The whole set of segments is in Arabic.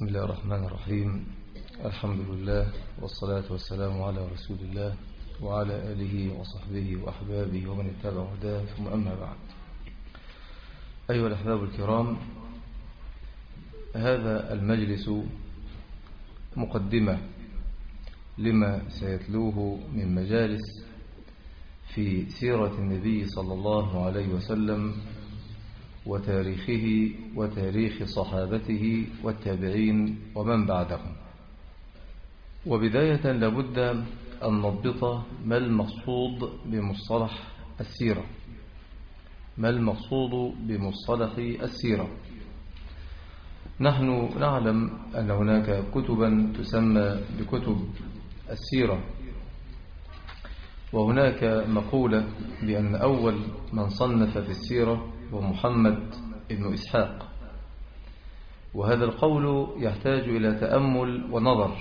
بسم الله الرحمن الرحيم. الحمد لله والصلاة والسلام على رسول الله وعلى آله وصحبه وأحبابه ومن اتبع هداه، ثم أما بعد. أيها الأحباب الكرام، هذا المجلس مقدمة لما سيتلوه من مجالس في سيرة النبي صلى الله عليه وسلم وتاريخه وتاريخ صحابته والتابعين ومن بعدهم. وبداية لابد أن نضبط ما المقصود بمصطلح السيرة. ما المقصود بمصطلح السيرة؟ نحن نعلم أن هناك كتبا تسمى بكتب السيرة، وهناك مقولة بأن أول من صنف في السيرة هو محمد بن إسحاق، وهذا القول يحتاج إلى تأمل ونظر،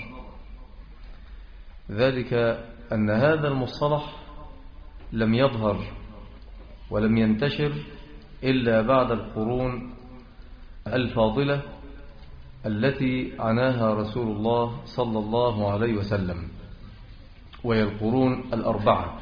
ذلك أن هذا المصطلح لم يظهر ولم ينتشر إلا بعد القرون الفاضلة التي عناها رسول الله صلى الله عليه وسلم، وهي القرون الأربعة.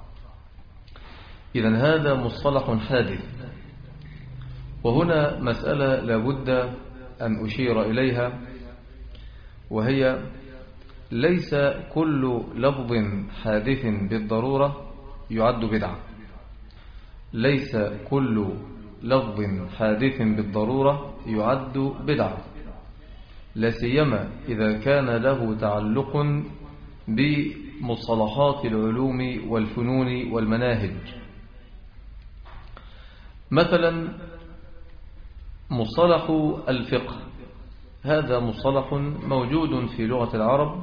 إذن هذا مصطلح حادث، وهنا مسألة لابد أن أشير إليها، وهي ليس كل لفظ حادث بالضرورة يعد بدعة. ليس كل لفظ حادث بالضرورة يعد بدعة، لا سيما إذا كان له تعلق بمصطلحات العلوم والفنون والمناهج. مثلا مصطلح الفقه، هذا مصطلح موجود في لغة العرب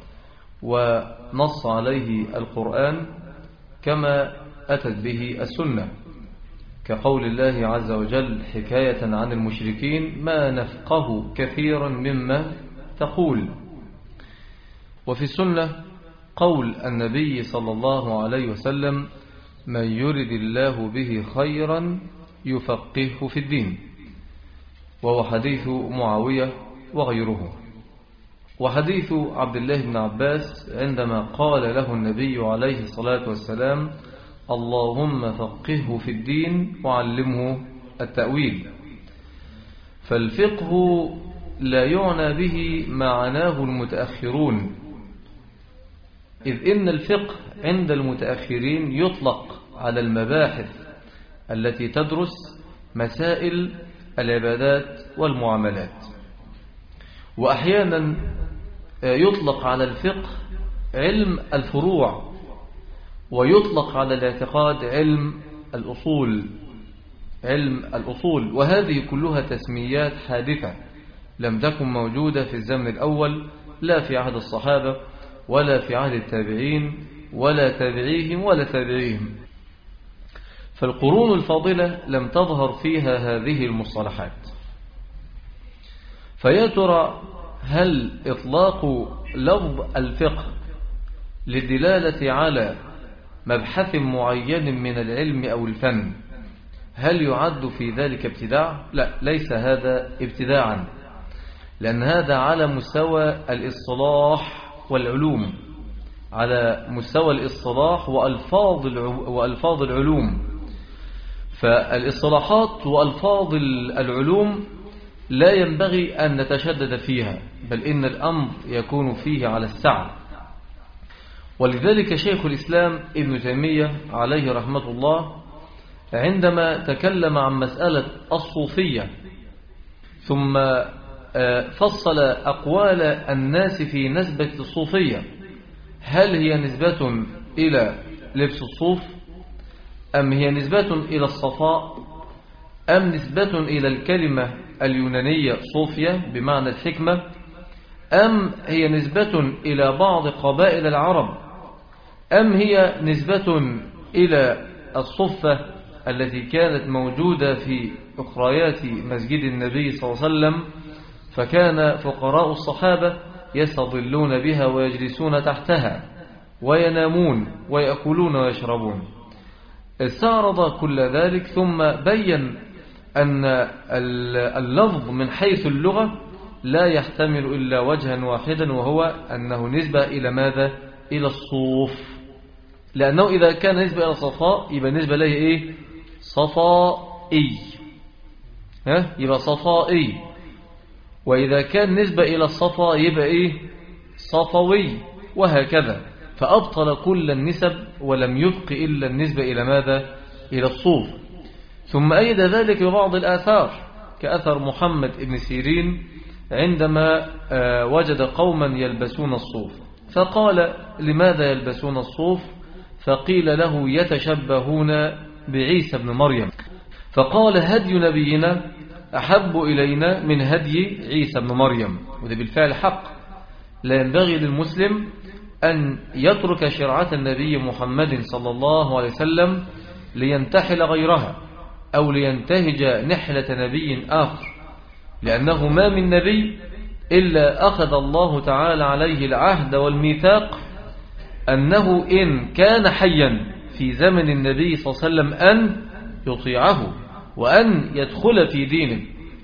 ونص عليه القرآن كما أتت به السنة، كقول الله عز وجل حكاية عن المشركين: ما نفقه كثيرا مما تقول. وفي السنة قول النبي صلى الله عليه وسلم: من يرد الله به خيرا يفقهه في الدين، وهو حديث معاوية وغيره. وحديث عبد الله بن عباس عندما قال له النبي عليه الصلاة والسلام: اللهم فقهه في الدين وعلمه التأويل. فالفقه لا يعنى به ما عناه المتأخرون، إذ إن الفقه عند المتأخرين يطلق على المباحث التي تدرس مسائل العبادات والمعاملات، وأحيانا يطلق على الفقه علم الفروع، ويطلق على الاعتقاد علم الأصول. وهذه كلها تسميات حادثة لم تكن موجودة في الزمن الأول، لا في عهد الصحابة ولا في عهد التابعين ولا تابعيهم ولا تابعيهم. فالقرون الفاضلة لم تظهر فيها هذه المصطلحات. فيا ترى هل إطلاق لفظ الفقه للدلالة على مبحث معين من العلم أو الفن هل يعد في ذلك ابتداع؟ لا، ليس هذا ابتداعا، لأن هذا على مستوى الإصطلاح والعلوم، على مستوى الإصطلاح وألفاظ العلوم. فالإصطلاحات وألفاظ العلوم لا ينبغي أن نتشدد فيها، بل إن الأمر يكون فيه على السعة. ولذلك شيخ الإسلام ابن تيمية عليه رحمة الله عندما تكلم عن مسألة الصوفية ثم فصل أقوال الناس في نسبة الصوفية، هل هي نسبة إلى لبس الصوف، أم هي نسبة إلى الصفاء، أم نسبة إلى الكلمة اليونانية صوفيا بمعنى الحكمة، أم هي نسبة إلى بعض قبائل العرب، أم هي نسبة إلى الصفة التي كانت موجودة في أخريات مسجد النبي صلى الله عليه وسلم، فكان فقراء الصحابة يستظلون بها ويجلسون تحتها وينامون ويأكلون ويشربون. استعرض كل ذلك ثم بين أن اللفظ من حيث اللغة لا يحتمل إلا وجها واحدا، وهو أنه نسبة إلى ماذا؟ إلى الصوف، لأنه إذا كان نسبة إلى صفاء يبقى نسبة له إيه؟ صفائي، يبقى صفائي. وإذا كان نسبة إلى الصفا يبقى إيه؟ صفوي، وهكذا. فأبطل كل النسب ولم يبق إلا النسبة إلى ماذا؟ إلى الصوف. ثم أيد ذلك ببعض الآثار، كأثر محمد بن سيرين عندما وجد قوما يلبسون الصوف فقال: لماذا يلبسون الصوف؟ فقيل له: يتشبهون بعيسى بن مريم. فقال: هدي نبينا أحب إلينا من هدي عيسى بن مريم. وده بالفعل حق، لا ينبغي للمسلم أن يترك شرعة النبي محمد صلى الله عليه وسلم لينتحل غيرها أو لينتهج نحلة نبي آخر، لأنه ما من نبي إلا أخذ الله تعالى عليه العهد والميثاق أنه إن كان حيا في زمن النبي صلى الله عليه وسلم أن يطيعه وأن يدخل في دينه،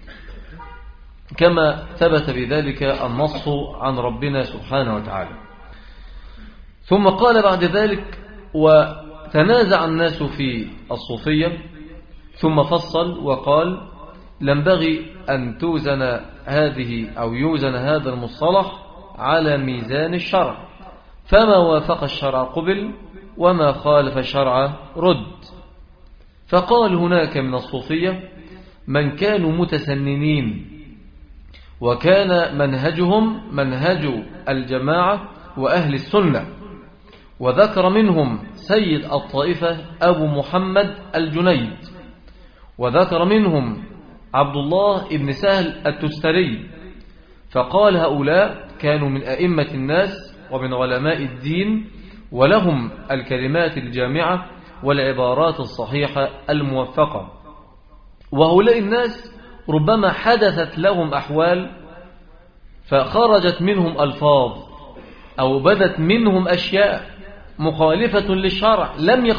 كما ثبت بذلك النص عن ربنا سبحانه وتعالى. ثم قال بعد ذلك: وتنازع الناس في الصوفية، ثم فصل وقال: ينبغي أن توزن هذه أو يوزن هذا المصطلح على ميزان الشرع، فما وافق الشرع قبل وما خالف الشرع رد. فقال: هناك من الصوفية من كانوا متسننين وكان منهجهم منهج الجماعة وأهل السنة، وذكر منهم سيد الطائفة أبو محمد الجنيد، وذكر منهم عبد الله بن سهل التستري. فقال: هؤلاء كانوا من أئمة الناس ومن علماء الدين، ولهم الكلمات الجامعة والعبارات الصحيحة الموفقة. وهؤلاء الناس ربما حدثت لهم أحوال فخرجت منهم ألفاظ أو بدت منهم أشياء مخالفة للشرع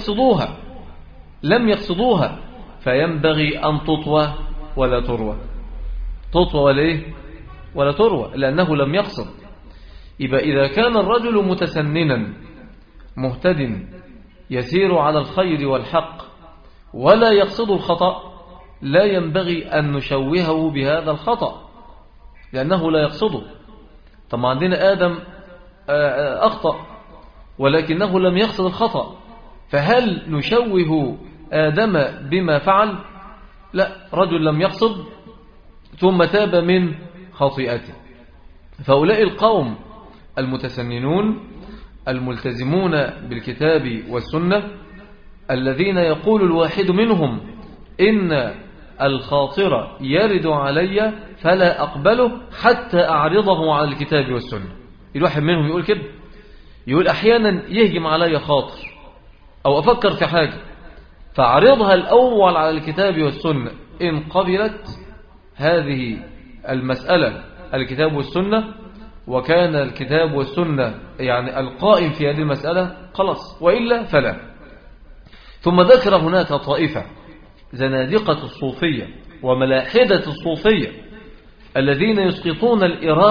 لم يقصدوها، فينبغي أن تطوى ولا تروى، تطوى ولا إيه؟ ولا تروى، لأنه لم يقصد. يبقى إذا كان الرجل متسننا مهتد يسير على الخير والحق ولا يقصد الخطأ، لا ينبغي أن نشوهه بهذا الخطأ لأنه لا يقصده. طبعا عندنا آدم أخطأ ولكنه لم يقصد الخطأ، فهل نشوه آدم بما فعل؟ لا، رجل لم يقصد ثم تاب من خطيئته. فأولئك القوم المتسننون الملتزمون بالكتاب والسنة الذين يقول الواحد منهم: إن الخاطر يرد علي فلا أقبله حتى أعرضه على الكتاب والسنة. الواحد منهم يقول كده، يقول أحيانا يهجم علي خاطر أو أفكر في حاجة فأعرضها الأول على الكتاب والسنة، إن قبلت هذه المسألة الكتاب والسنة وكان الكتاب والسنة يعني القائم في هذه المسألة خلاص، وإلا فلا. ثم ذكر هناك طائفة زنادقة الصوفية وملاحدة الصوفية الذين يسقطون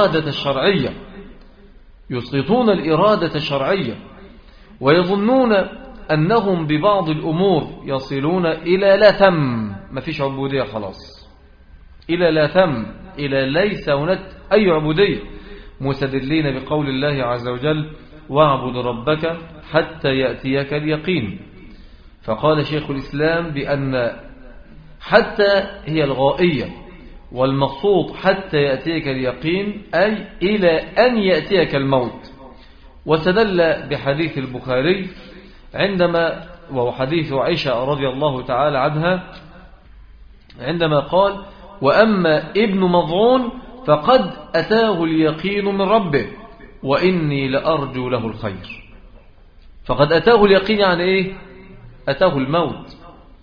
الإرادة الشرعية ويظنون أنهم ببعض الأمور يصلون إلى لا ثم، ما فيش عبودية خلاص، إلى لا ثم، إلى ليس هناك أي عبودية، مستدلين بقول الله عز وجل: واعبد ربك حتى يأتيك اليقين. فقال شيخ الإسلام بأن حتى هي الغائية، والمقصود حتى يأتيك اليقين أي إلى أن يأتيك الموت. واستدل بحديث البخاري عندما وهو حديث عائشة رضي الله تعالى عنها عندما قال: وأما ابن مضعون فقد أتاه اليقين من ربه وإني لأرجو له الخير. فقد أتاه اليقين يعني إيه؟ أتاه الموت.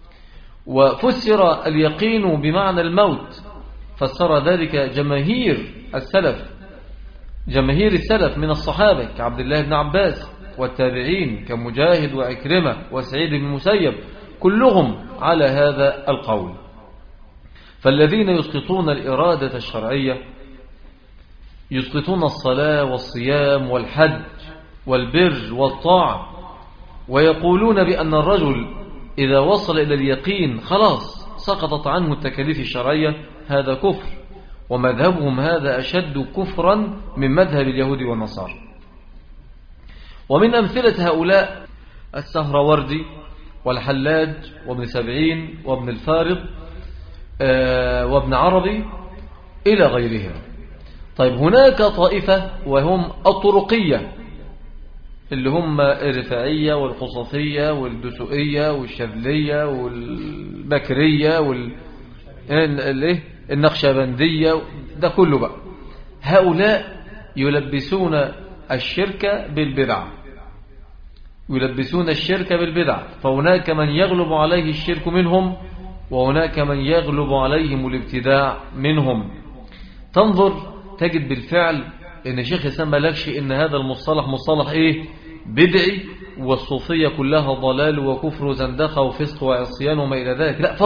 وفسر اليقين بمعنى الموت، فسر ذلك جماهير السلف من الصحابة كعبد الله بن عباس، والتابعين كمجاهد وعكرمة وسعيد بن المسيب، كلهم على هذا القول. فالذين يسقطون الإرادة الشرعية يسقطون الصلاة والصيام والحج والبر والطاعة، ويقولون بأن الرجل إذا وصل إلى اليقين خلاص سقطت عنه التكاليف الشرعية، هذا كفر، ومذهبهم هذا أشد كفرا من مذهب اليهود والنصارى. ومن أمثلة هؤلاء السهروردي والحلاج وابن سبعين وابن الفارض وابن عربي إلى غيرهم. طيب هناك طائفة وهم الطرقية، اللي هم الرفاعية والقصصية والدسوئية والشاذلية والبكرية النقشبندية، ده كله بقى. هؤلاء يلبسون الشرك بالبدع، يلبسون الشرك بالبدع، فهناك من يغلب عليه الشرك منهم، وهناك من يغلب عليهم الابتداع منهم. تنظر تجد بالفعل ان شيخ الإسلام ما لكش ان هذا المصطلح مصطلح ايه؟ بدعي، والصوفية كلها ضلال وكفر وزندقة وفسق وعصيان وما الى ذلك. لا،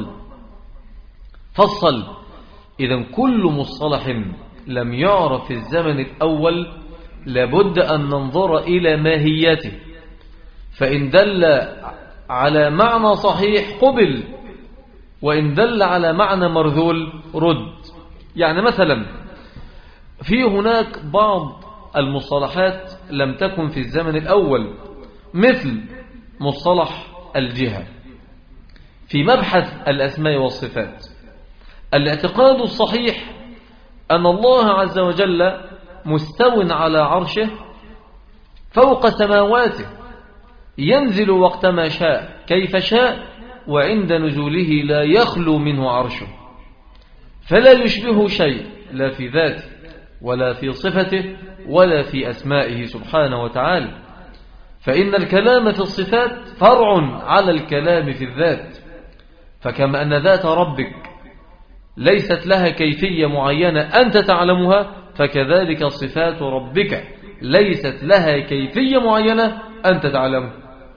فصل. اذا كل مصطلح لم يعرف في الزمن الاول لابد ان ننظر الى ماهيته، فان دل على معنى صحيح قبل، وان دل على معنى مرذول رد. يعني مثلا في هناك بعض المصطلحات لم تكن في الزمن الأول، مثل مصطلح الجهة في مبحث الأسماء والصفات. الاعتقاد الصحيح أن الله عز وجل مستو على عرشه فوق سماواته، ينزل وقتما شاء كيف شاء، وعند نزوله لا يخلو منه عرشه، فلا يشبه شيء لا في ذاته ولا في صفته ولا في أسمائه سبحانه وتعالى. فإن الكلام في الصفات فرع على الكلام في الذات، فكما أن ذات ربك ليست لها كيفية معينة أنت تعلمها، فكذلك صفات ربك ليست لها كيفية معينة أنت تعلمها.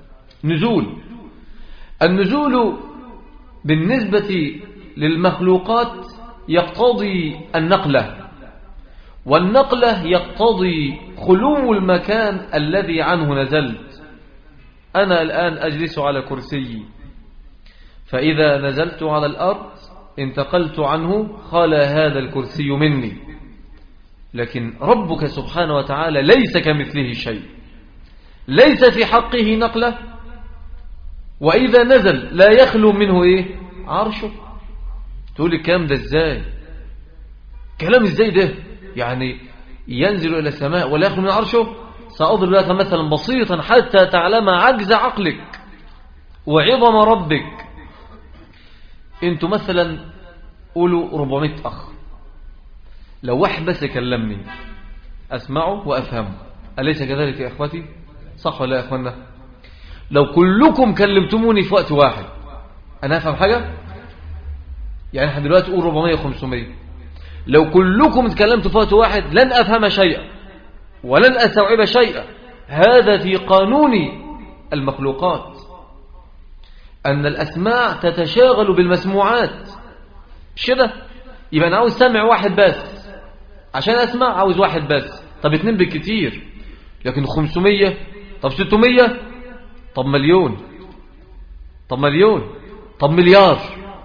النزول بالنسبة للمخلوقات يقتضي النقلة، والنقلة يقتضي خلو المكان الذي عنه نزلت. أنا الآن أجلس على كرسي، فإذا نزلت على الأرض انتقلت عنه خلا هذا الكرسي مني، لكن ربك سبحانه وتعالى ليس كمثله شيء، ليس في حقه نقلة، وإذا نزل لا يخلو منه عرشه. تقول الكلام ده ازاي؟ كلام ازاي ده؟ يعني ينزل إلى السماء ولا يخلو من عرشه؟ سأضرب لك مثلا بسيطا حتى تعلم عجز عقلك وعظم ربك. انتوا مثلا قولوا 400 أخ، لو واحد بس يكلمني أسمعه وأفهمه، أليس كذلك يا أخوتي؟ صح ولا يا أخوانا؟ لو كلكم كلمتموني في وقت واحد أنا أفهم حاجة؟ يعني احنا دلوقتي قول 400 500، لو كلكم تكلمتوا في وقت واحد لن أفهم شيئا ولن أستوعب شيئا. هذا في قانون المخلوقات، أن الأسماع تتشاغل بالمسموعات، مش كده؟ يبقى أنا عاوز سمع واحد بس، عشان أسمع عاوز واحد بس، طب 2 بالكتير، لكن 500، طب 600، طب مليون، طب مليار،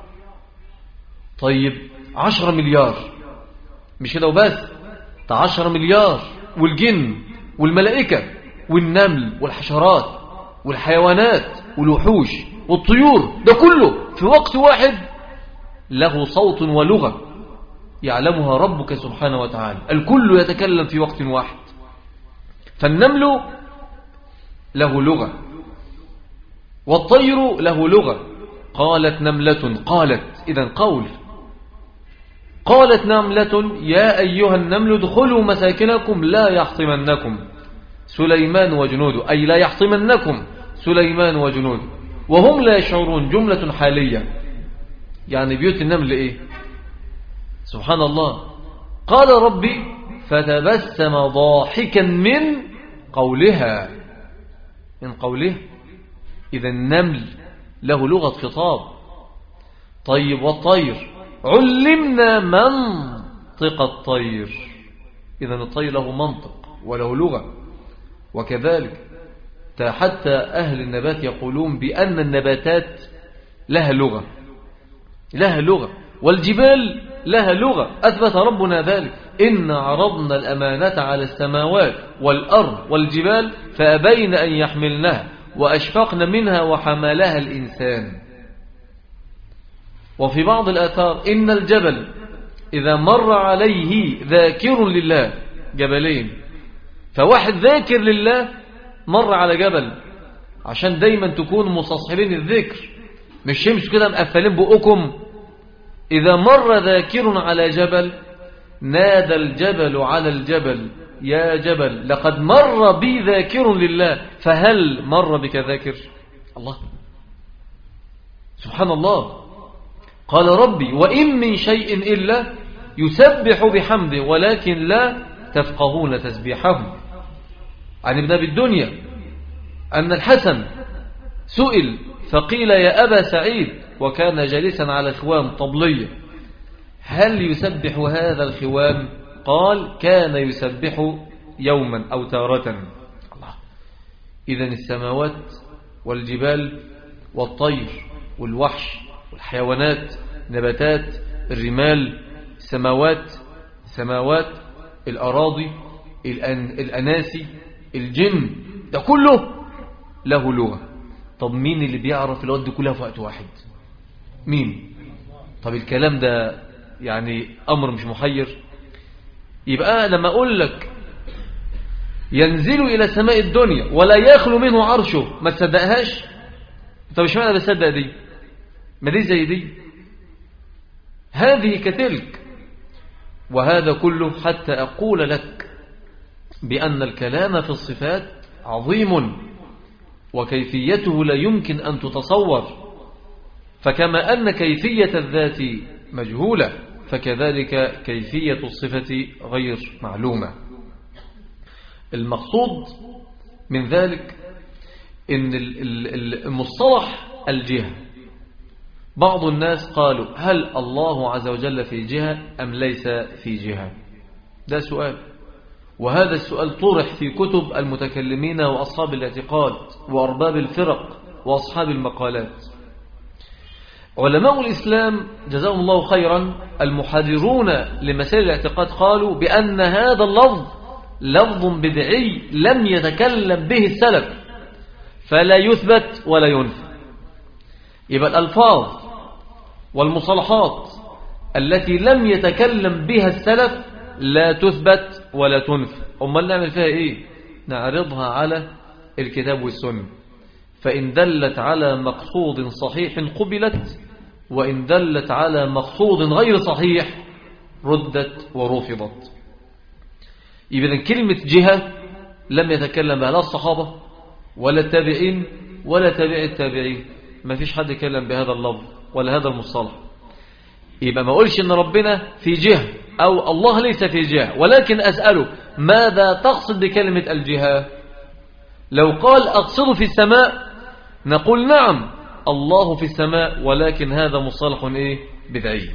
طيب 10 مليار، مش كده وبس، 10 مليار، والجن والملائكة والنمل والحشرات والحيوانات والوحوش والطيور، ده كله في وقت واحد له صوت ولغة يعلمها ربك سبحانه وتعالى، الكل يتكلم في وقت واحد. فالنمل له لغة والطير له لغة. قالت نملة، قالت إذن قول، قالت نملة يا أيها النمل ادخلوا مساكنكم لا يحطمنكم سليمان وجنوده، أي لا يحطمنكم سليمان وجنوده وهم لا يشعرون، جملة حالية، يعني بيوت النمل سبحان الله. قال ربي فتبسم ضاحكا من قولها، إذا النمل له لغة خطاب. طيب والطير علمنا منطق الطير، إذن الطير له منطق وله لغة. وكذلك حتى أهل النبات يقولون بأن النباتات لها لغة، لها لغة، والجبال لها لغة، أثبت ربنا ذلك: إنا عرضنا الأمانة على السماوات والأرض والجبال فأبين أن يحملنها وأشفقن منها وحملها الإنسان. وفي بعض الآثار: إن الجبل إذا مر عليه ذاكر لله، جبلين، فواحد ذاكر لله مر على جبل، عشان دايما تكونوا مستصحبين الذكر، مش يمشوا كده مقفلين بقكم. إذا مر ذاكر على جبل نادى الجبل على الجبل: يا جبل لقد مر بي ذاكر لله، فهل مر بك ذاكر؟ الله سبحان الله. قال ربي: وإن من شيء إلا يسبح بحمده ولكن لا تفقهون تسبيحهم. عن ابن أبي الدنيا أن الحسن سئل فقيل: يا أبا سعيد، وكان جالسا على خوام طبلية: هل يسبح هذا الخوام؟ قال: كان يسبح يوما أو تارة. الله. إذن السماوات والجبال والطير والوحش والحيوانات، نباتات، الرمال، السماوات، الأراضي، الأناسي، الجن، ده كله له لغة. طب مين اللي بيعرف اللغات دي كلها في وقت واحد؟ مين؟ طب الكلام ده يعني أمر مش محير؟ يبقى لما أقول لك ينزل إلى سماء الدنيا ولا يخلو منه عرشه، ما تصدقهاش؟ طب مش معنى بصدق دي؟ ما دي زي دي، هذه كتلك. وهذا كله حتى أقول لك بأن الكلام في الصفات عظيم، وكيفيته لا يمكن أن تتصور. فكما أن كيفية الذات مجهولة، فكذلك كيفية الصفة غير معلومة. المقصود من ذلك إن المصطلح الجهة، بعض الناس قالوا: هل الله عز وجل في جهة أم ليس في جهة؟ ده سؤال، وهذا السؤال طرح في كتب المتكلمين وأصحاب الاعتقاد وأرباب الفرق وأصحاب المقالات. علماء الإسلام جزاهم الله خيرا المحررون لمسائل الاعتقاد قالوا بأن هذا اللفظ لفظ بدعي لم يتكلم به السلف، فلا يثبت ولا ينفى. يبقى الألفاظ والمصطلحات التي لم يتكلم بها السلف لا تثبت ولا تنفى. أمال نعمل فيها إيه؟ نعرضها على الكتاب والسنة، فإن دلت على مقصود صحيح قبلت، وإن دلت على مقصود غير صحيح ردت ورفضت. إذن كلمة جهة لم يتكلم بها لا الصحابة ولا التابعين ولا تابع التابعين، ما فيش حد يتكلم بهذا اللفظ ولا هذا المصطلح. يبقى ما أقولش إن ربنا في جهة أو الله ليس في جهة، ولكن أسأله: ماذا تقصد بكلمة الجهة؟ لو قال أقصد في السماء نقول: نعم الله في السماء، ولكن هذا مصطلح بدعي.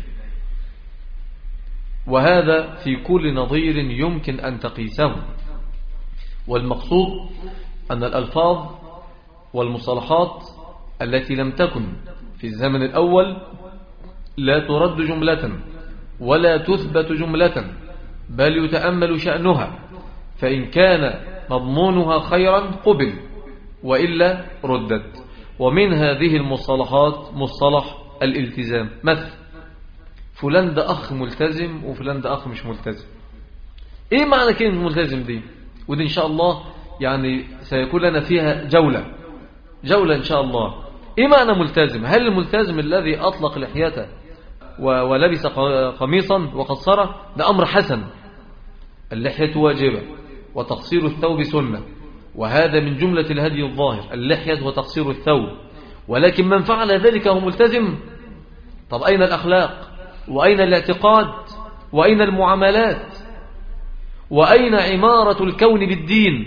وهذا في كل نظير يمكن أن تقيسه. والمقصود أن الألفاظ والمصطلحات التي لم تكن في الزمن الأول لا ترد جملة ولا تثبت جملة، بل يتأمل شأنها، فإن كان مضمونها خيرا قبل، وإلا ردت. ومن هذه المصطلحات مصطلح الالتزام. مثل: فلان ده أخ ملتزم وفلان ده أخ مش ملتزم. إيه معنى كلمة ملتزم دي؟ ودي إن شاء الله يعني سيكون لنا فيها جولة إن شاء الله. إيه معنى ملتزم؟ هل الملتزم الذي أطلق لحيته ولبس قميصا وقصره ده أمر حسن؟ اللحية واجبة وتقصير الثوب سنة، وهذا من جملة الهدي الظاهر، اللحية وتقصير الثوب. ولكن من فعل ذلك هو ملتزم؟ طب أين الأخلاق؟ وأين الاعتقاد؟ وأين المعاملات؟ وأين عمارة الكون بالدين؟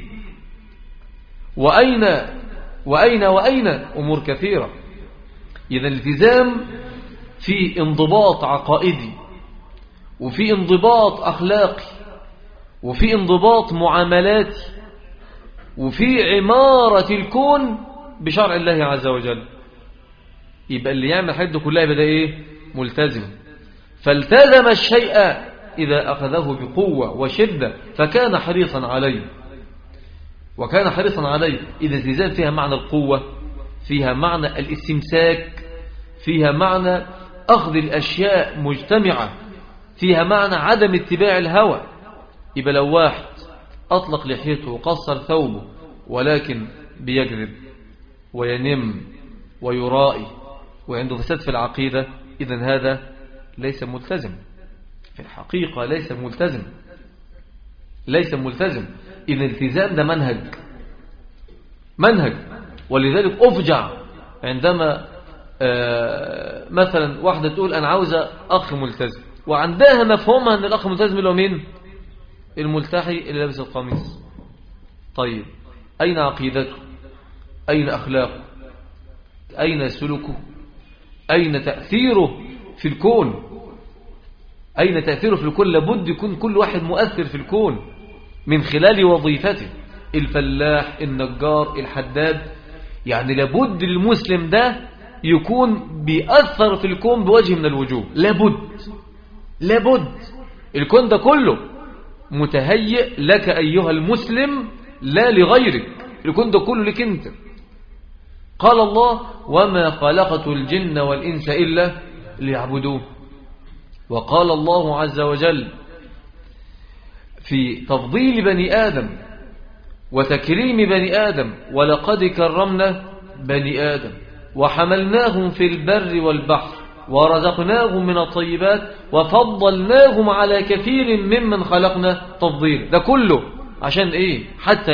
وأين أمور كثيرة. إذا الالتزام في انضباط عقائدي، وفي انضباط أخلاقي، وفي انضباط معاملاتي، وفي عمارة الكون بشرع الله عز وجل. يبقى اللي يعمل الحاجات دي كلها يبقى ده ايه؟ ملتزم. فالتزم الشيء إذا أخذه بقوة وشدة فكان حريصا عليه، وكان حريصا عليه. إذا الالتزام فيها معنى القوة، فيها معنى الاستمساك، فيها معنى أخذ الأشياء مجتمعة، فيها معنى عدم اتباع الهوى. يبقى لو واحد أطلق لحيته وقصر ثوبه ولكن بيكذب وينم ويرائي وعنده فساد في العقيدة، إذن هذا ليس ملتزم في الحقيقة، ليس ملتزم، ليس ملتزم. إذن الالتزام ده منهج. ولذلك أفجع عندما مثلا واحدة تقول أنا عاوزة أخ ملتزم، وعندها مفهومها أن الأخ الملتزم اللي هو مين؟ الملتحي اللي لابس القميص. طيب أين عقيدته؟ أين أخلاقه؟ أين سلوكه؟ أين تأثيره في الكون؟ أين تأثيره في الكون؟ لابد يكون كل واحد مؤثر في الكون من خلال وظيفته. الفلاح، النجار، الحداد، يعني لابد المسلم ده يكون بيأثر في الكون بوجه من الوجوه. لابد الكون ده كله متهيئ لك أيها المسلم لا لغيرك. الكون ده كله لك أنت. قال الله وما خلقت الجن والإنس إلا ليعبدون. وقال الله عز وجل في تفضيل بني آدم وتكريم بني آدم ولقد كرمنا بني آدم وحملناهم في البر والبحر ورزقناهم من الطيبات وفضلناهم على كثير ممن خلقنا تفضيلا. ده كله عشان ايه؟ حتى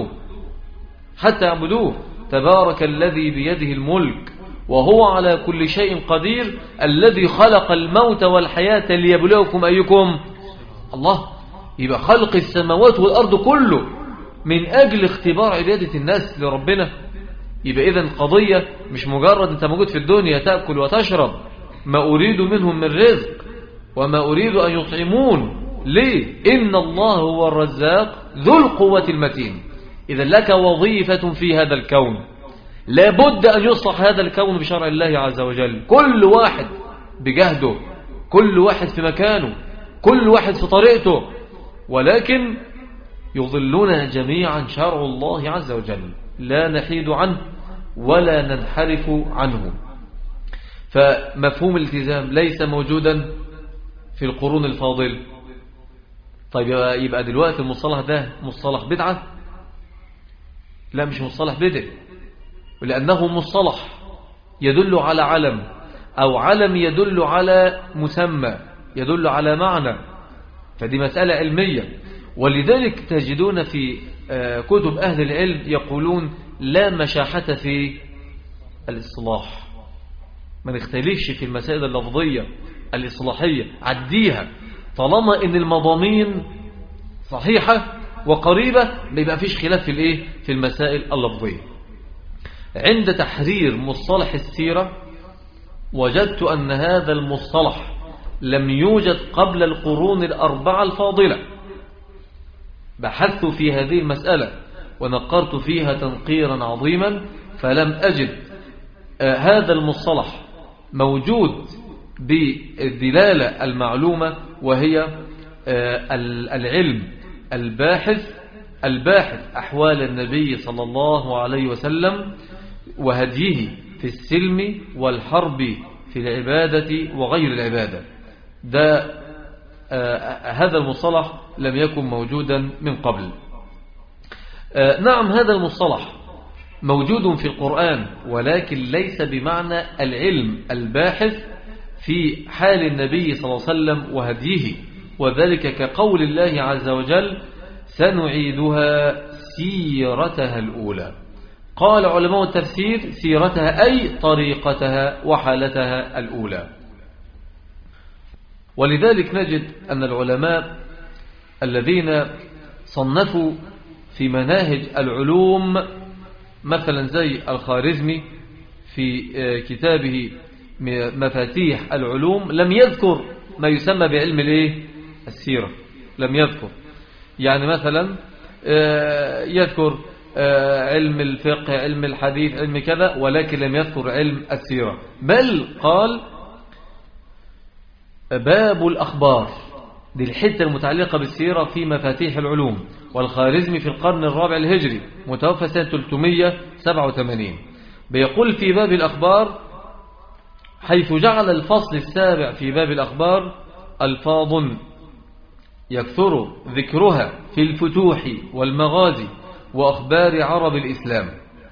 يعبدوه. تبارك الذي بيده الملك وهو على كل شيء قدير الذي خلق الموت والحياة ليبلوكم أيكم. الله. يبقى خلق السماوات والأرض كله من أجل اختبار عبادة الناس لربنا. يبقى إذن قضية مش مجرد أنت موجود في الدنيا تأكل وتشرب، ما أريد منهم من رزق وما أريد أن يطعمون. ليه؟ إن الله هو الرزاق ذو القوة المتين. إذا لك وظيفة في هذا الكون، لابد أن يصلح هذا الكون بشرع الله عز وجل. كل واحد بجهده، كل واحد في مكانه، كل واحد في طريقته، ولكن يظلنا جميعا شرع الله عز وجل، لا نحيد عنه ولا ننحرف عنه. فمفهوم الالتزام ليس موجودا في القرون الفاضلة. طيب يبقى دلوقتي المصطلح ده مصطلح بدعة؟ لا، مش مصطلح بدعة، لأنه مصطلح يدل على علم، أو علم يدل على مسمى، يدل على معنى. فدي مسألة علمية. ولذلك تجدون في كتب أهل العلم يقولون لا مشاحة في الإصلاح، ما نختلفش في المسائل اللفظية الإصلاحية، عديها طالما إن المضامين صحيحة وقريبة، ما يبقى فيش خلاف في الإيه؟ في المسائل اللفظية. عند تحرير مصطلح السيرة وجدت أن هذا المصطلح لم يوجد قبل القرون الأربعة الفاضلة. بحثت في هذه المسألة ونقرت فيها تنقيرا عظيما، فلم أجد هذا المصطلح موجود بالدلالة المعلومة، وهي العلم الباحث أحوال النبي صلى الله عليه وسلم وهديه في السلم والحرب في العبادة وغير العبادة. هذا المصطلح لم يكن موجودا من قبل. نعم، هذا المصطلح موجود في القرآن، ولكن ليس بمعنى العلم الباحث في حال النبي صلى الله عليه وسلم وهديه، وذلك كقول الله عز وجل سنعيدها سيرتها الأولى. قال علماء التفسير سيرتها أي طريقتها وحالتها الأولى. ولذلك نجد أن العلماء الذين صنفوا في مناهج العلوم مثلا زي الخارزمي في كتابه مفاتيح العلوم لم يذكر ما يسمى بعلم السيرة، لم يذكر. يعني مثلا يذكر علم الفقه، علم الحديث، علم كذا، ولكن لم يذكر علم السيرة، بل قال باب الأخبار، دي الحتة المتعلقة بالسيرة في مفاتيح العلوم. والخارزمي في القرن الرابع الهجري متوفى سنة 387 بيقول في باب الأخبار، حيث جعل الفصل السابع في باب الأخبار ألفاظ يكثر ذكرها في الفتوح والمغازي وأخبار عرب الإسلام.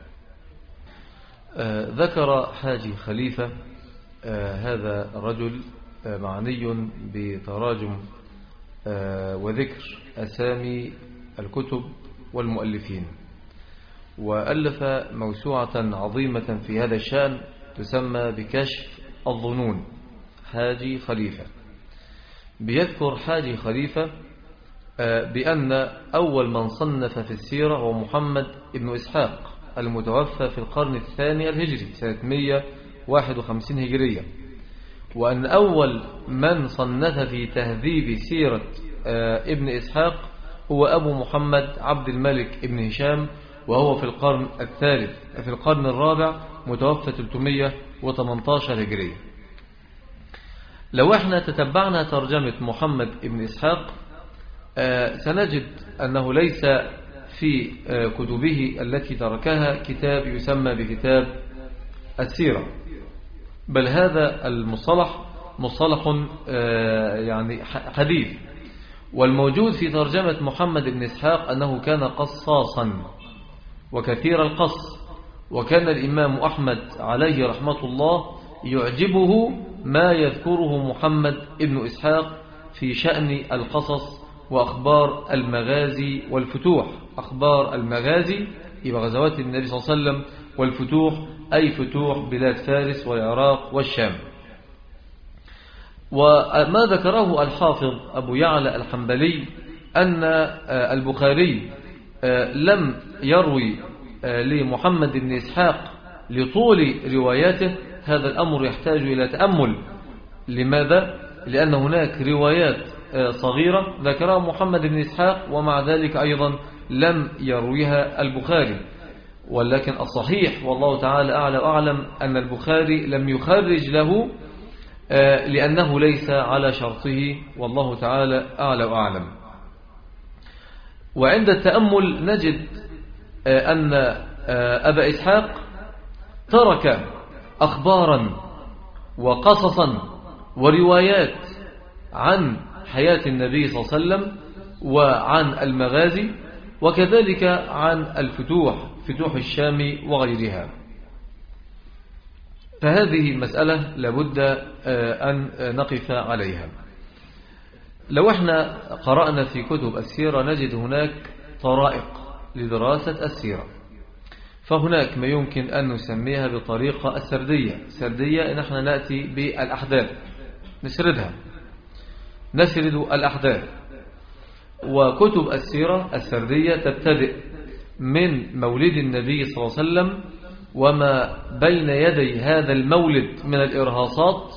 ذكر حاجي خليفة هذا الرجل معني بتراجم وذكر أسامي الكتب والمؤلفين، وألف موسوعة عظيمة في هذا الشأن تسمى بكشف الظنون. حاجي خليفة بيذكر حاجي خليفة بأن أول من صنف في السيرة هو محمد بن إسحاق المتوفى في القرن الثاني الهجري سنة 151 هجرية، وأن أول من صنف في تهذيب سيرة ابن إسحاق هو أبو محمد عبد الملك ابن هشام، وهو في القرن الثالث في القرن الرابع متوفى 318 هجرية. لو احنا تتبعنا ترجمة محمد ابن إسحاق سنجد أنه ليس في كتبه التي تركها كتاب يسمى بكتاب السيرة، بل هذا المصطلح مصطلح يعني حديث. والموجود في ترجمة محمد بن إسحاق أنه كان قصاصا وكثير القص، وكان الإمام أحمد عليه رحمة الله يعجبه ما يذكره محمد بن إسحاق في شأن القصص وأخبار المغازي والفتوح. أخبار المغازي يبقى غزوات النبي صلى الله عليه وسلم، والفتوح أي فتوح بلاد فارس والعراق والشام. وما ذكره الحافظ أبو يعلى الحنبلي أن البخاري لم يروي لمحمد بن إسحاق لطول رواياته، هذا الأمر يحتاج إلى تأمل. لماذا؟ لأن هناك روايات صغيرة ذكرها محمد بن إسحاق ومع ذلك أيضا لم يرويها البخاري، ولكن الصحيح والله تعالى أعلى وأعلم أن البخاري لم يخرج له لأنه ليس على شرطه، والله تعالى أعلى وأعلم. وعند التأمل نجد أن أبا إسحاق ترك أخبارا وقصصا وروايات عن حياة النبي صلى الله عليه وسلم وعن المغازي، وكذلك عن الفتوح، فتوح الشام وغيرها. فهذه مسألة لابد أن نقف عليها. لو احنا قرأنا في كتب السيرة نجد هناك طرائق لدراسة السيرة، فهناك ما يمكن أن نسميها بطريقة السردية. سردية إن احنا نأتي بالأحداث نسرد الأحداث. وكتب السيرة السردية تبتدئ من مولد النبي صلى الله عليه وسلم وما بين يدي هذا المولد من الإرهاصات،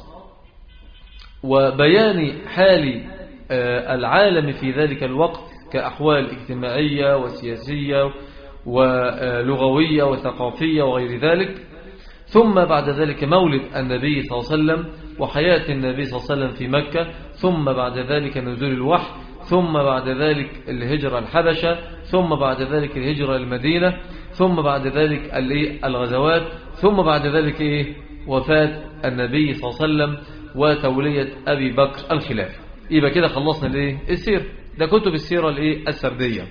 وبيان حال العالم في ذلك الوقت كأحوال اجتماعية وسياسية ولغوية وثقافية وغير ذلك. ثم بعد ذلك مولد النبي صلى الله عليه وسلم وحياة النبي صلى الله عليه وسلم في مكة، ثم بعد ذلك نزول الوحي، ثم بعد ذلك الهجرة الحبشة، ثم بعد ذلك الهجرة المدينة، ثم بعد ذلك الغزوات، ثم بعد ذلك وفاة النبي صلى الله عليه وسلم وتولية أبي بكر الخلافة. يبقى كده خلصنا السيرة. ده كتب السيرة السردية.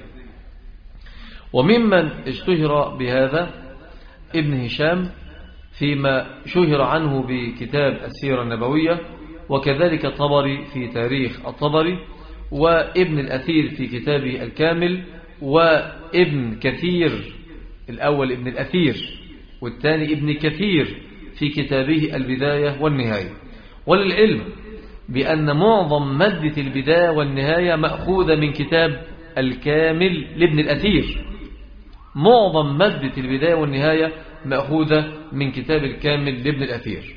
وممن اشتهر بهذا ابن هشام فيما شهر عنه بكتاب السيرة النبوية، وكذلك الطبري في تاريخ الطبري، وابن الأثير في كتابه الكامل، وابن كثير، الأول ابن الأثير والثاني ابن كثير في كتابه البداية والنهاية. وللعلم بأن معظم مادة البداية والنهاية مأخوذة من كتاب الكامل لابن الأثير. معظم مادة البداية والنهاية مأخوذة من كتاب الكامل لابن الأثير.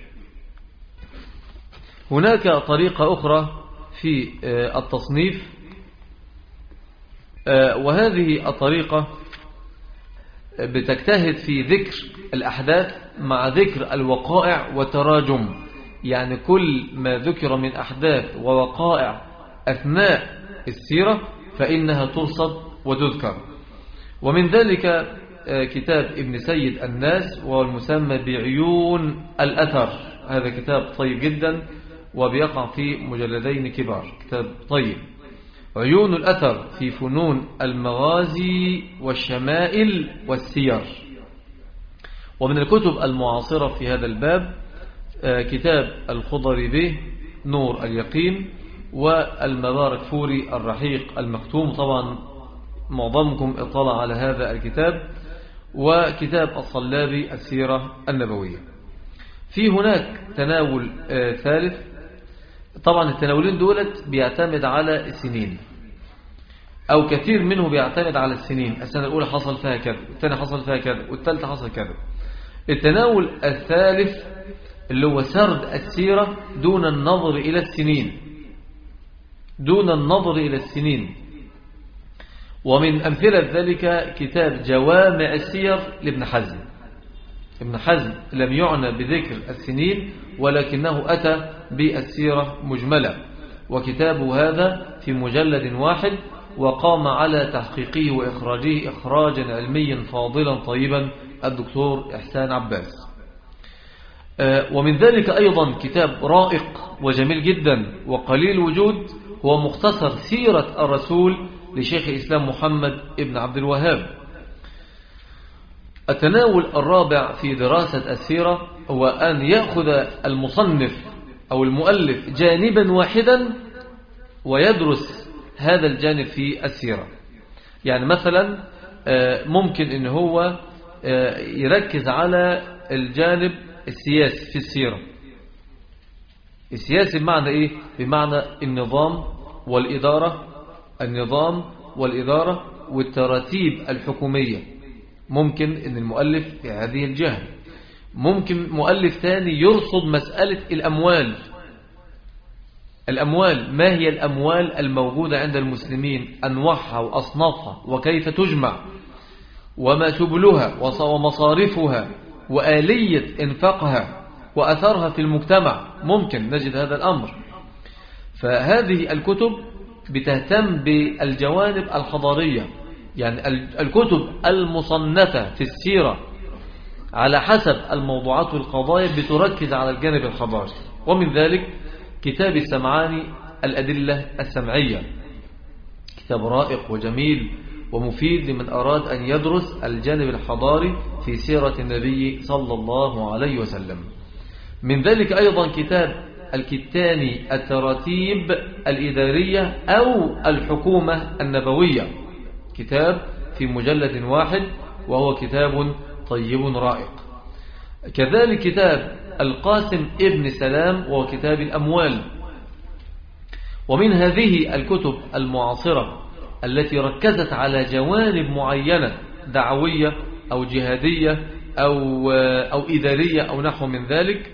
هناك طريقة أخرى في التصنيف وهذه الطريقة بتجتهد في ذكر الأحداث مع ذكر الوقائع وتراجم، يعني كل ما ذكر من أحداث ووقائع أثناء السيرة فإنها ترصد وتذكر. ومن ذلك كتاب ابن سيد الناس والمسمى بعيون الأثر، هذا كتاب طيب جدا وبيقع في مجلدين كبار، كتاب طيب. عيون الأثر في فنون المغازي والشمائل والسير. ومن الكتب المعاصرة في هذا الباب كتاب الخضري به نور اليقين، والمبارك فوري الرحيق المختوم، طبعا معظمكم اطلع على هذا الكتاب، وكتاب الصلابي السيرة النبوية. في هناك تناول ثالث، طبعا التناولين دولت بيعتمد على السنين، أو كثير منه بيعتمد على السنين، السنة الأولى حصل فيها كذا، والثانية حصل فيها كذا، والثالثة حصل كذا. التناول الثالث اللي هو سرد السيرة دون النظر إلى السنين، دون النظر إلى السنين. ومن أمثلة ذلك كتاب جوامع السير لابن حزم. ابن حزم لم يعنى بذكر السنين ولكنه أتى بالسيرة مجملة، وكتابه هذا في مجلد واحد، وقام على تحقيقه وإخراجه إخراجا علميا فاضلا طيبا الدكتور إحسان عباس. ومن ذلك أيضا كتاب رائق وجميل جدا وقليل وجود، هو مختصر سيرة الرسول لشيخ الإسلام محمد ابن عبد الوهاب. التناول الرابع في دراسة السيرة هو أن يأخذ المصنف أو المؤلف جانبا واحدا ويدرس هذا الجانب في السيرة. يعني مثلا ممكن أن هو يركز على الجانب السياسي في السيرة. السياسي بمعنى إيه؟ بمعنى النظام والإدارة، النظام والإدارة والتراتيب الحكومية. ممكن أن المؤلف في هذه الجهة. ممكن مؤلف ثاني يرصد مسألة الأموال. الأموال، ما هي الأموال الموجودة عند المسلمين، أنواعها وأصنافها وكيف تجمع وما سبلها ومصارفها وآلية إنفاقها وأثرها في المجتمع، ممكن نجد هذا الأمر. فهذه الكتب بتهتم بالجوانب الحضارية، يعني الكتب المصنفة في السيرة على حسب الموضوعات والقضايا بتركز على الجانب الحضاري. ومن ذلك كتاب السمعاني الأدلة السمعية، كتاب رائق وجميل ومفيد لمن أراد أن يدرس الجانب الحضاري في سيرة النبي صلى الله عليه وسلم. من ذلك أيضا كتاب الكتاني التراتيب الإدارية أو الحكومة النبوية، كتاب في مجلد واحد وهو كتاب طيب رائق. كذلك كتاب القاسم ابن سلام وهو كتاب الأموال. ومن هذه الكتب المعاصرة التي ركزت على جوانب معينة دعوية أو جهادية أو إدارية أو نحو من ذلك،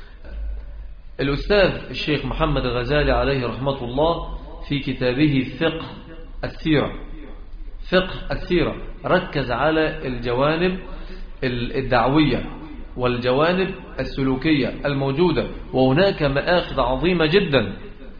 الأستاذ الشيخ محمد الغزالي عليه رحمة الله في كتابه فقه السيرة. فقه السيرة ركز على الجوانب الدعوية والجوانب السلوكية الموجودة، وهناك مآخذ عظيمة جدا،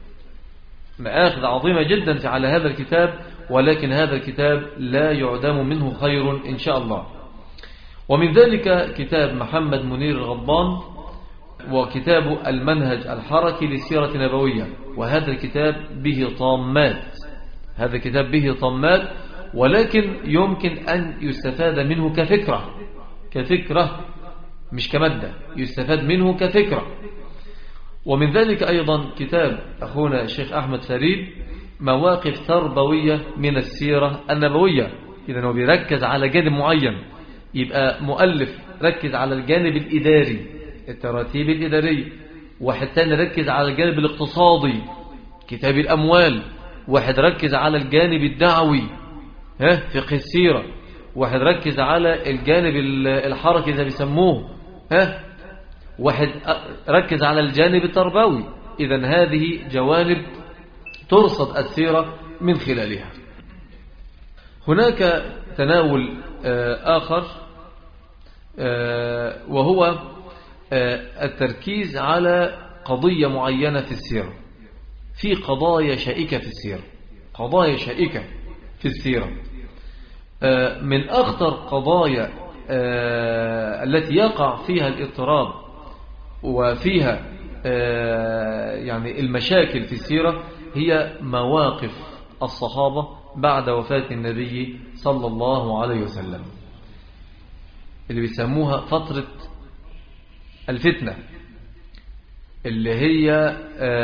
مآخذ عظيمة جدا على هذا الكتاب، ولكن هذا الكتاب لا يعدم منه خير إن شاء الله. ومن ذلك كتاب محمد منير الغضبان وكتاب المنهج الحركي للسيرة النبوية، وهذا الكتاب به طامات، هذا الكتاب به طامات، ولكن يمكن أن يستفاد منه كفكرة، كفكرة مش كمادة، يستفاد منه كفكرة. ومن ذلك أيضا كتاب أخونا الشيخ أحمد فريد مواقف تربوية من السيرة النبوية. إذن هو بيركز على جانب معين، يبقى مؤلف ركز على الجانب الإداري، التراتيب الإدارية، واحد تاني ركز على الجانب الاقتصادي، كتاب الأموال، واحد ركز على الجانب الدعوي فقه السيرة، واحد ركز على الجانب الحركي زي بيسموه، واحد ركز على الجانب التربوي. إذن هذه جوانب ترصد السيرة من خلالها. هناك تناول آخر وهو التركيز على قضية معينة في السيرة. في قضايا شائكة في السيرة، قضايا شائكة في السيرة. من أخطر قضايا التي يقع فيها الاضطراب وفيها يعني المشاكل في السيرة هي مواقف الصحابة بعد وفاة النبي صلى الله عليه وسلم، اللي بيسموها فترة الفتنة، اللي هي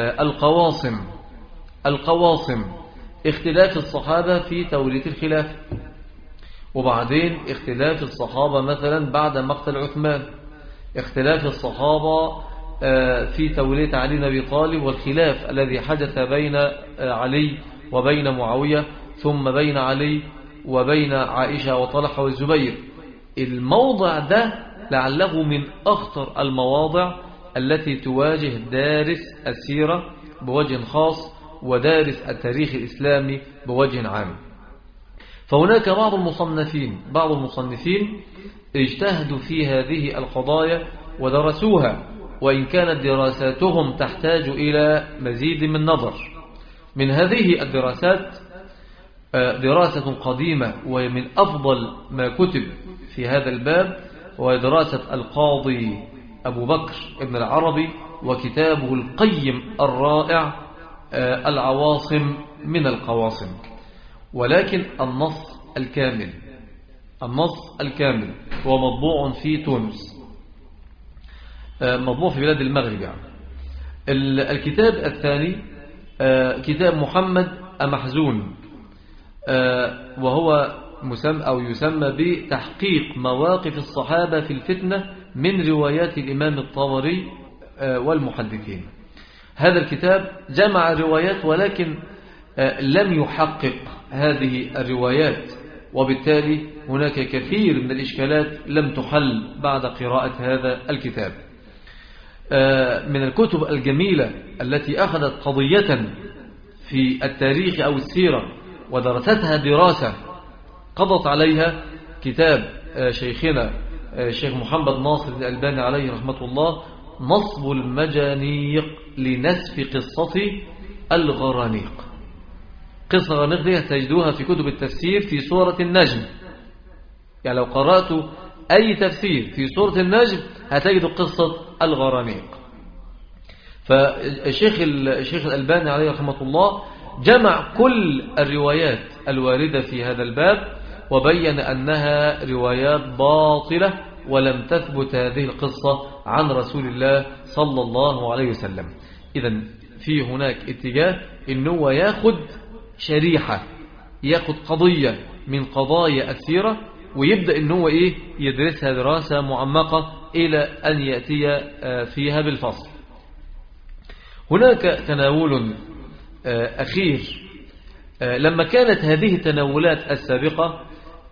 القواصم، اختلاف الصحابة في تولية الخلافة، وبعدين اختلاف الصحابة مثلا بعد مقتل عثمان، اختلاف الصحابة في تولية علي بن أبي طالب، والخلاف الذي حدث بين علي وبين معاوية، ثم بين علي وبين عائشة وطلحة والزبير. الموضع ده لعله من أخطر المواضع التي تواجه دارس السيرة بوجه خاص ودارس التاريخ الإسلامي بوجه عام. فهناك بعض المصنفين اجتهدوا في هذه القضايا ودرسوها، وإن كانت دراساتهم تحتاج إلى مزيد من نظر. من هذه الدراسات دراسة قديمة ومن أفضل ما كتب في هذا الباب، ودراسة القاضي أبو بكر ابن العربي وكتابه القيم الرائع العواصم من القواصم. ولكن النص الكامل هو مطبوع في تونس، مطبوع في بلاد المغرب يعني. الكتاب الثاني كتاب محمد أمحزون، وهو يسمى بتحقيق مواقف الصحابة في الفتنة من روايات الإمام الطبري والمحدثين. هذا الكتاب جمع الروايات ولكن لم يحقق هذه الروايات، وبالتالي هناك كثير من الإشكالات لم تحل بعد قراءة هذا الكتاب. من الكتب الجميلة التي أخذت قضية في التاريخ أو السيرة ودرستها دراسة قضت عليها كتاب شيخنا الشيخ محمد ناصر الألباني عليه رحمة الله، نصب المجانيق لنسف قصة الغرانيق. قصة الغرانيق دي تجدوها في كتب التفسير في سورة النجم، يعني لو قرأت أي تفسير في سورة النجم هتجد قصة الغرانيق. فالشيخ الألباني عليه رحمة الله جمع كل الروايات الواردة في هذا الباب وبين أنها روايات باطلة ولم تثبت هذه القصة عن رسول الله صلى الله عليه وسلم. إذن في هناك اتجاه أنه ياخد شريحة، ياخد قضية من قضايا السيرة ويبدأ أنه يدرسها دراسة معمقة إلى أن يأتي فيها بالفصل. هناك تناول أخير، لما كانت هذه التناولات السابقة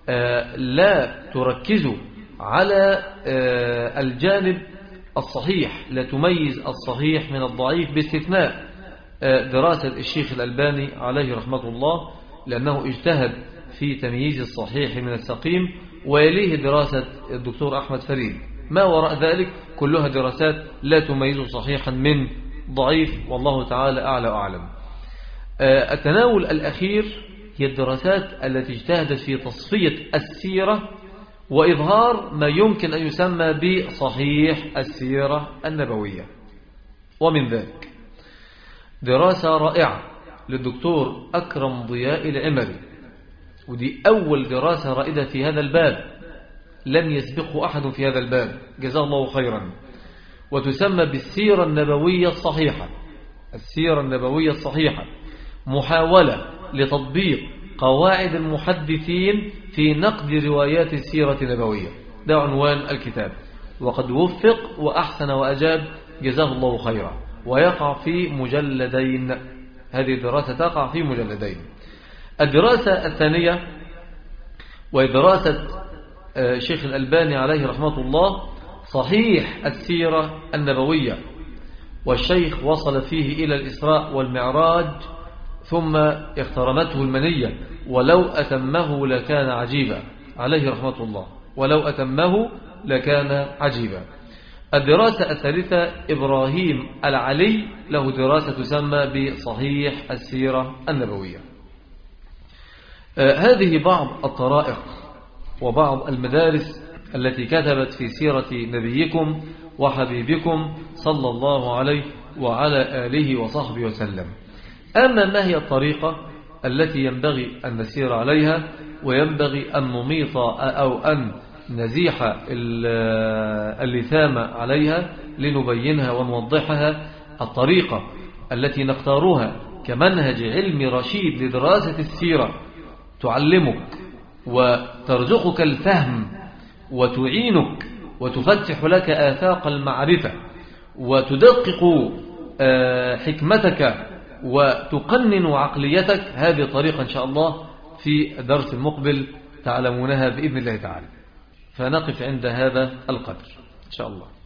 لا تركز على الجانب الصحيح، لا تميز الصحيح من الضعيف باستثناء دراسة الشيخ الألباني عليه رحمة الله، لأنه اجتهد في تمييز الصحيح من السقيم، ويليه دراسة الدكتور أحمد فريد. ما وراء ذلك كلها دراسات لا تميز صحيحا من ضعيف، والله تعالى أعلى وأعلم. التناول الأخير هي الدراسات التي اجتهدت في تصفية السيرة وإظهار ما يمكن أن يسمى بصحيح السيرة النبوية. ومن ذلك دراسة رائعة للدكتور أكرم ضياء العمري، ودي أول دراسة رائدة في هذا الباب، لم يسبقه أحد في هذا الباب، جزاه الله خيرا، وتسمى بالسيرة النبوية الصحيحة. السيرة النبوية الصحيحة محاولة لتطبيق قواعد المحدثين في نقد روايات السيرة النبوية، ده عنوان الكتاب، وقد وفق وأحسن وأجاب جزاه الله خيرا، ويقع في مجلدين. هذه الدراسة تقع في مجلدين. الدراسة الثانية ودراسة شيخ الألباني عليه رحمة الله صحيح السيرة النبوية، والشيخ وصل فيه إلى الإسراء والمعراج ثم اخترمته المنية، ولو أتمه لكان عجيبا، عليه رحمة الله، ولو أتمه لكان عجيبا. الدراسة الثالثة، إبراهيم العلي له دراسة تسمى بصحيح السيرة النبوية. هذه بعض الطرائق وبعض المدارس التي كتبت في سيرة نبيكم وحبيبكم صلى الله عليه وعلى آله وصحبه وسلم. أما ما هي الطريقة التي ينبغي أن نسير عليها وينبغي أن نميط أو أن نزيح اللثام عليها لنبينها ونوضحها؟ الطريقة التي نختارها كمنهج علمي رشيد لدراسة السيرة تعلمك وترزقك الفهم وتعينك وتفتح لك آفاق المعرفة وتدقق حكمتك وتقنن عقليتك. هذه طريقة إن شاء الله في الدرس المقبل تعلمونها بإذن الله تعالى. فنقف عند هذا القدر إن شاء الله.